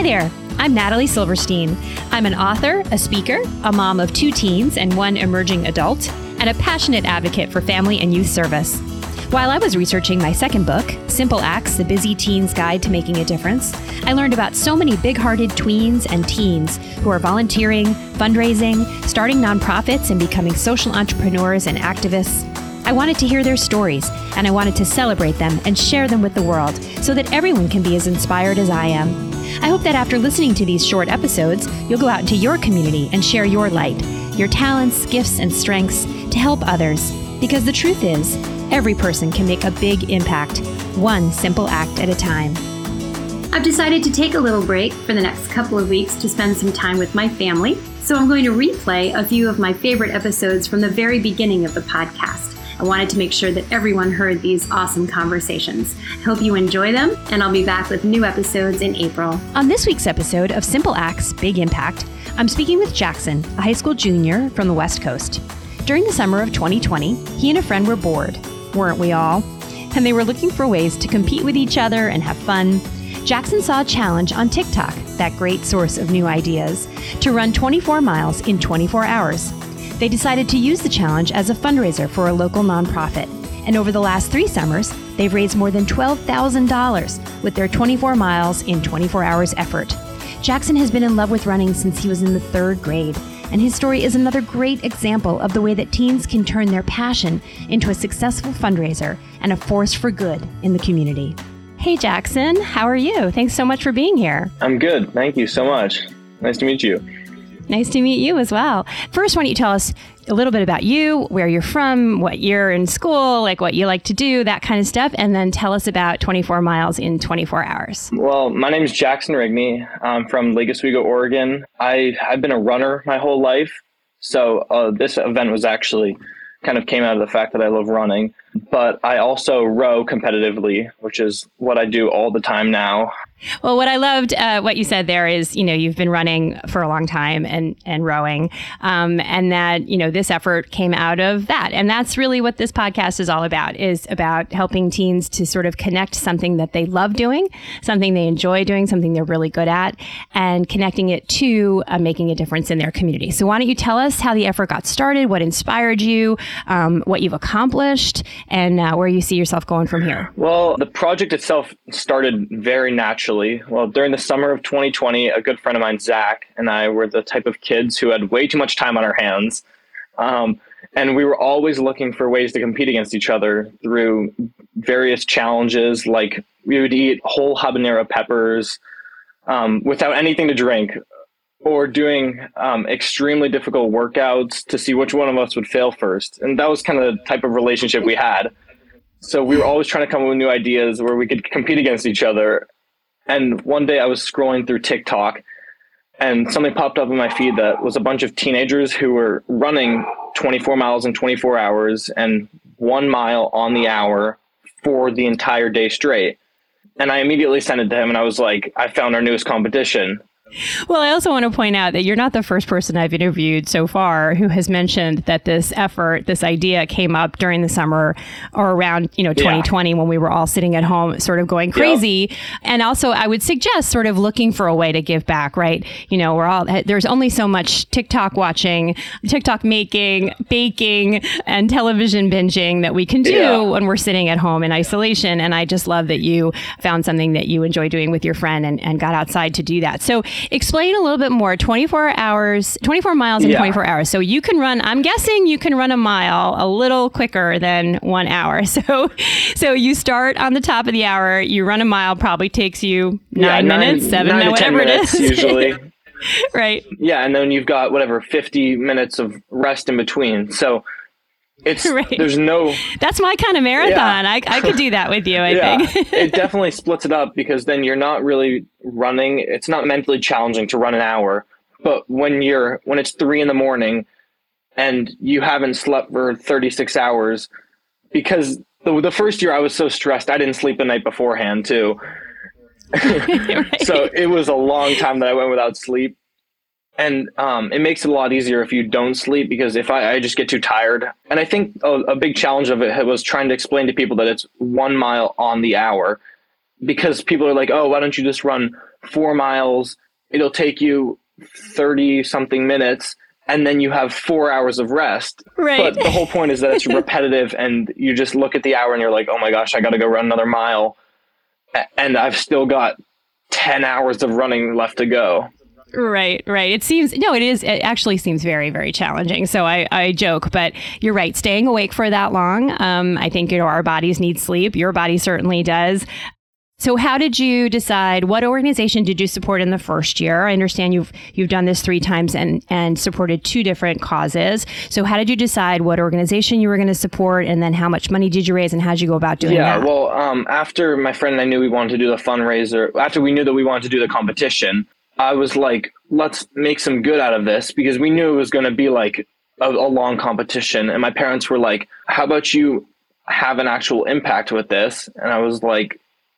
Hi there, I'm Natalie Silverstein. I'm an author, a speaker, a mom of 2 teens and 1 emerging adult, and a passionate advocate for family and youth service. While I was researching my second book, Simple Acts, The Busy Teen's Guide to Making a Difference, I learned about so many big-hearted tweens and teens who are volunteering, fundraising, starting nonprofits, and becoming social entrepreneurs and activists. I wanted to hear their stories, and I wanted to celebrate them and share them with the world so that everyone can be as inspired as I am. I hope that after listening to these short episodes, you'll go out into your community and share your light, your talents, gifts, and strengths to help others. Because the truth is, every person can make a big impact, one simple act at a time. I've decided to take a little break for the next couple of weeks to spend some time with my family, so I'm going to replay a few of my favorite episodes from the very beginning of the podcast. I wanted to make sure that everyone heard these awesome conversations. I hope you enjoy them, and I'll be back with new episodes in April. On this week's episode of Simple Acts, Big Impact, I'm speaking with Jackson, a high school junior from the West Coast. During the summer of 2020, he and a friend were bored, weren't we all? And they were looking for ways to compete with each other and have fun. Jackson saw a challenge on TikTok, that great source of new ideas, to run 24 miles in 24 hours. They decided to use the challenge as a fundraiser for a local nonprofit. And over the last 3 summers, they've raised more than $12,000 with their 24 miles in 24 hours effort. Jackson has been in love with running since he was in the 3rd grade. And his story is another great example of the way that teens can turn their passion into a successful fundraiser and a force for good in the community. Hey, Jackson, how are you? Thanks so much for being here. I'm good. Thank you so much. Nice to meet you. Nice to meet you as well. First, why don't you tell us a little bit about you, where you're from, what you're in school, like what you like to do, that kind of stuff, and then tell us about 24 miles in 24 hours. Well, my name is Jackson Rigney. I'm from Lake Oswego, Oregon. I've been a runner my whole life, so this event was actually kind of came out of the fact that I love running. But I also row competitively, which is what I do all the time now. Well, what I loved, what you said there is, you've been running for a long time and rowing, and that, this effort came out of that. And that's really what this podcast is all about, is about helping teens to sort of connect something that they love doing, something they enjoy doing, something they're really good at, and connecting it to making a difference in their community. So why don't you tell us how the effort got started, what inspired you, what you've accomplished, and where you see yourself going from here? Well, the project itself started very naturally. Well, during the summer of 2020, a good friend of mine, Zach, and I were the type of kids who had way too much time on our hands. And we were always looking for ways to compete against each other through various challenges. Like we would eat whole habanero peppers without anything to drink, or doing extremely difficult workouts to see which one of us would fail first. And that was kind of the type of relationship we had. So we were always trying to come up with new ideas where we could compete against each other. And one day I was scrolling through TikTok and something popped up in my feed that was a bunch of teenagers who were running 24 miles in 24 hours and 1 mile on the hour for the entire day straight. And I immediately sent it to him and I was like, I found our newest competition. Well, I also want to point out that you're not the first person I've interviewed so far who has mentioned that this effort, this idea came up during the summer or around, 2020 when we were all sitting at home sort of going crazy. Yep. And also I would suggest sort of looking for a way to give back, right? There's only so much TikTok watching, TikTok making, baking, and television binging that we can do when we're sitting at home in isolation. And I just love that you found something that you enjoy doing with your friend and got outside to do that. So explain a little bit more. 24 miles in 24 hours. So you can run, I'm guessing you can run a mile a little quicker than 1 hour. So you start on the top of the hour, you run a mile, probably takes you 9 minutes, 7 minutes, whatever it is. Usually. Right. Yeah. And then you've got 50 minutes of rest in between. So it's, there's no... That's my kind of marathon. Yeah. I could do that with you, I think. It definitely splits it up because then you're not really running. It's not mentally challenging to run an hour. But when it's 3 a.m. and you haven't slept for 36 hours, because the first year I was so stressed, I didn't sleep the night beforehand too. So it was a long time that I went without sleep. And it makes it a lot easier if you don't sleep, because if I just get too tired. And I think a big challenge of it was trying to explain to people that it's 1 mile on the hour, because people are like, oh, why don't you just run 4 miles, it'll take you 30 something minutes, and then you have 4 hours of rest. Right. But the whole point is that it's repetitive, and you just look at the hour and you're like, oh my gosh, I got to go run another mile. And I've still got 10 hours of running left to go. Right. It actually seems very, very challenging. So I joke, but you're right. Staying awake for that long. I think, our bodies need sleep. Your body certainly does. So how did you decide, what organization did you support in the first year? I understand you've done this 3 times and supported 2 different causes. So how did you decide what organization you were going to support, and then how much money did you raise, and how did you go about doing that? Yeah, well, after my friend and I knew we wanted to do the fundraiser, after we knew that we wanted to do the competition, I was like, let's make some good out of this, because we knew it was going to be like a long competition. And my parents were like, how about you have an actual impact with this? And I was like,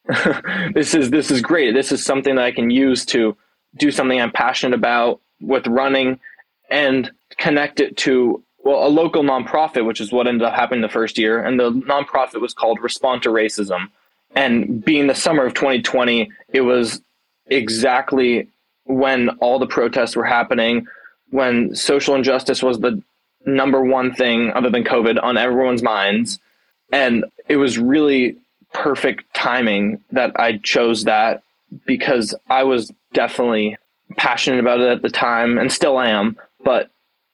this is great. This is something that I can use to do something I'm passionate about with running, and connect it to, a local nonprofit, which is what ended up happening the first year. And the nonprofit was called Respond to Racism. And being the summer of 2020, it was exactly when all the protests were happening, when social injustice was the number one thing other than COVID on everyone's minds. And it was really perfect timing that I chose that, because I was definitely passionate about it at the time, and still am, but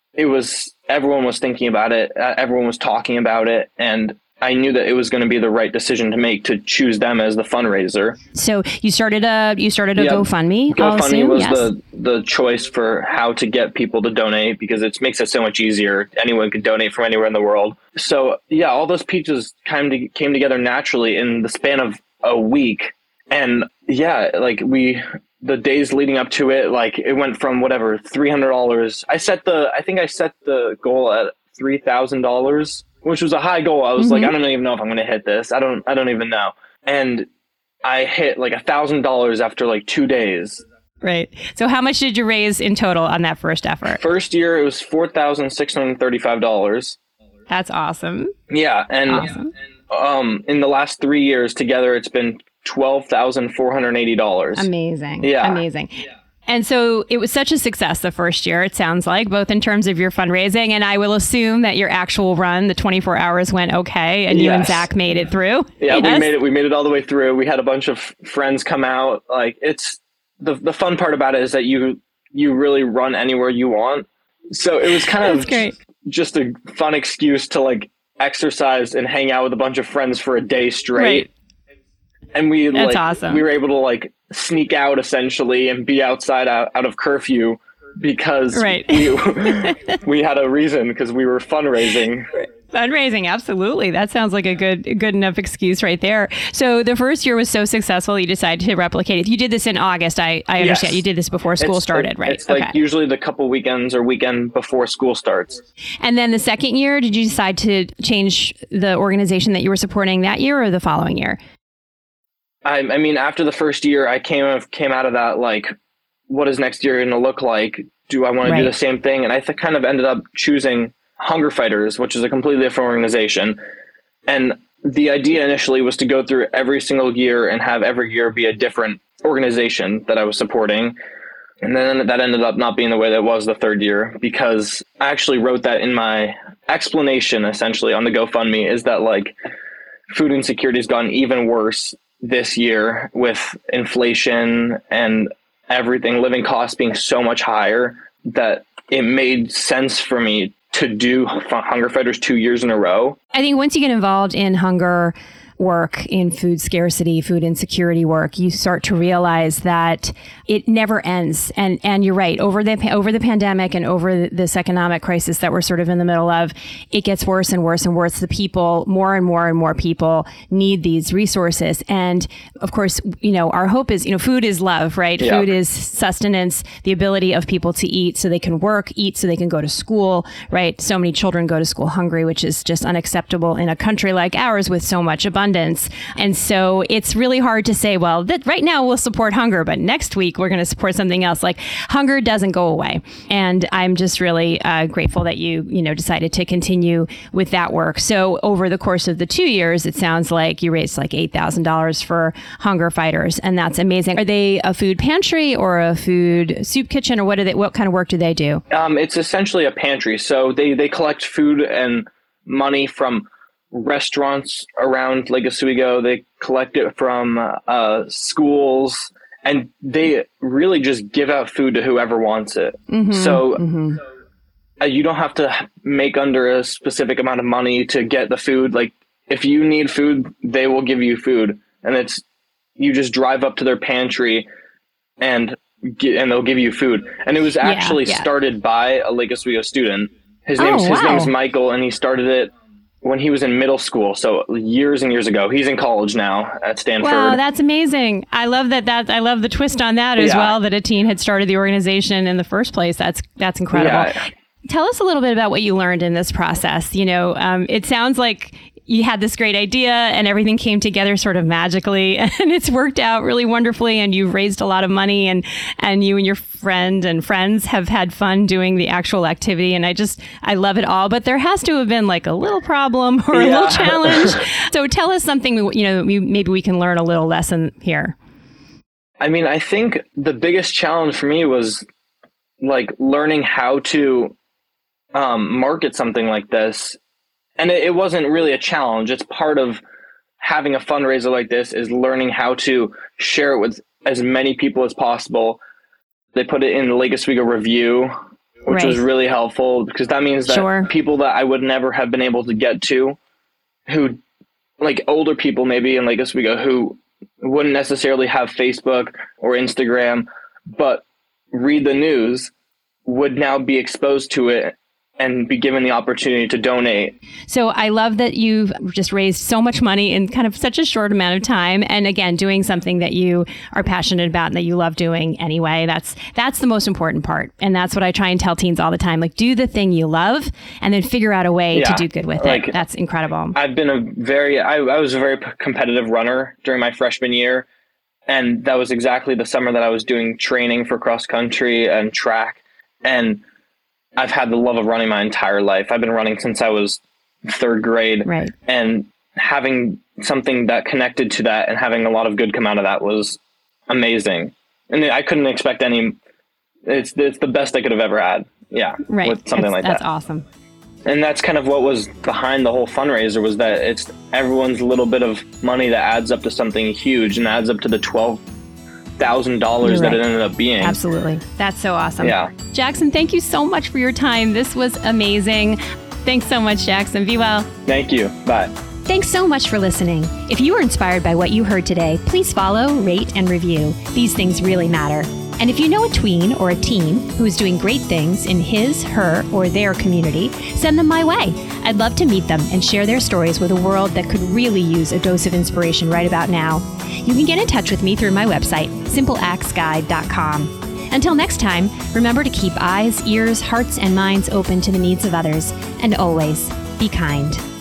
everyone was thinking about it. Everyone was talking about it. And I knew that it was going to be the right decision to make, to choose them as the fundraiser. So you started a GoFundMe. GoFundMe was the choice for how to get people to donate, because it makes it so much easier. Anyone can donate from anywhere in the world. So yeah, all those pieces came together naturally in the span of a week. And yeah, like the days leading up to it, like it went from whatever, $300. I think I set the goal at $3,000. Which was a high goal. I was like, I don't even know if I'm going to hit this. I don't even know. And I hit like $1,000 after like 2 days. Right. So how much did you raise in total on that first effort? First year, it was $4,635. That's awesome. Yeah. And in the last 3 years together, it's been $12,480. Amazing. Yeah. Amazing. Yeah. And so it was such a success the first year, it sounds like, both in terms of your fundraising, and I will assume that your actual run, the 24 hours, went okay, and you and Zach made it through. Yeah, yes? We made it all the way through. We had a bunch of friends come out. Like, it's the fun part about it is that you really run anywhere you want. So it was kind of just a fun excuse to like exercise and hang out with a bunch of friends for a day straight. Right. And that's awesome. We were able to like sneak out essentially and be outside out of curfew, because we had a reason, because we were fundraising. Fundraising, absolutely. That sounds like a good enough excuse right there. So the first year was so successful, you decided to replicate it. You did this in August. I understand. You did this before school started, right? It's like usually the couple weekends or weekend before school starts. And then the second year, did you decide to change the organization that you were supporting that year, or the following year? I mean, after the first year, I came out of that like, what is next year going to look like? Do I want to do the same thing? And I kind of ended up choosing Hunger Fighters, which is a completely different organization. And the idea initially was to go through every single year and have every year be a different organization that I was supporting. And then that ended up not being the way that was the third year, because I actually wrote that in my explanation, essentially, on the GoFundMe, is that like food insecurity has gotten even worse this year with inflation and everything, living costs being so much higher, that it made sense for me to do Hunger Fighters 2 years in a row. I think once you get involved in hunger work, in food scarcity, food insecurity work, you start to realize that it never ends. And you're right, over the pandemic and over this economic crisis that we're sort of in the middle of, it gets worse and worse and worse. The people, more and more and more people need these resources. And of course, our hope is, food is love, right? Yeah. Food is sustenance, the ability of people to eat so they can work, eat so they can go to school, right? So many children go to school hungry, which is just unacceptable in a country like ours with so much abundance. abundance. And so it's really hard to say, well, right now we'll support hunger, but next week we're going to support something else. Like hunger doesn't go away. And I'm just really grateful that you decided to continue with that work. So over the course of the 2 years, it sounds like you raised like $8,000 for hunger fighters. And that's amazing. Are they a food pantry or a food soup kitchen, or what kind of work do they do? It's essentially a pantry. So they collect food and money from restaurants around Lake Oswego. They collect it from schools, and they really just give out food to whoever wants it. So you don't have to make under a specific amount of money to get the food. Like if you need food, they will give you food, and you just drive up to their pantry and they'll give you food. And it was actually started by a Lake Oswego student. His name's Michael, and he started it when he was in middle school. So years and years ago. He's in college now at Stanford. Wow, that's amazing. I love that. I love the twist on that as well, that a teen had started the organization in the first place. That's incredible. Yeah. Tell us a little bit about what you learned in this process. It sounds like you had this great idea and everything came together sort of magically, and it's worked out really wonderfully, and you've raised a lot of money, and you and your friend and friends have had fun doing the actual activity, and I love it all. But there has to have been like a little problem or a little challenge. So tell us something, maybe we can learn a little lesson here. I mean, I think the biggest challenge for me was like learning how to market something like this. And it wasn't really a challenge. It's part of having a fundraiser like this, is learning how to share it with as many people as possible. They put it in the Lake Oswego Review, which was really helpful, because that means that people that I would never have been able to get to, who like older people maybe in Lake Oswego who wouldn't necessarily have Facebook or Instagram, but read the news, would now be exposed to it and be given the opportunity to donate. So I love that you've just raised so much money in kind of such a short amount of time. And again, doing something that you are passionate about and that you love doing anyway. That's the most important part. And that's what I try and tell teens all the time. Like, do the thing you love and then figure out a way to do good with it. That's incredible. I've been I was a very competitive runner during my freshman year. And that was exactly the summer that I was doing training for cross country and track. And I've had the love of running my entire life. I've been running since I was third grade. Right. And having something that connected to that and having a lot of good come out of that was amazing. And I couldn't expect it's the best I could have ever had. Yeah. Right. With something like that. That's awesome. And that's kind of what was behind the whole fundraiser, was that it's everyone's little bit of money that adds up to something huge and adds up to the $12,000 that it ended up being. Absolutely. That's so awesome. Yeah. Jackson, thank you so much for your time. This was amazing. Thanks so much, Jackson. Be well. Thank you. Bye. Thanks so much for listening. If you were inspired by what you heard today, please follow, rate, and review. These things really matter. And if you know a tween or a teen who is doing great things in his, her, or their community, send them my way. I'd love to meet them and share their stories with a world that could really use a dose of inspiration right about now. You can get in touch with me through my website, simpleactsguide.com. Until next time, remember to keep eyes, ears, hearts, and minds open to the needs of others. And always be kind.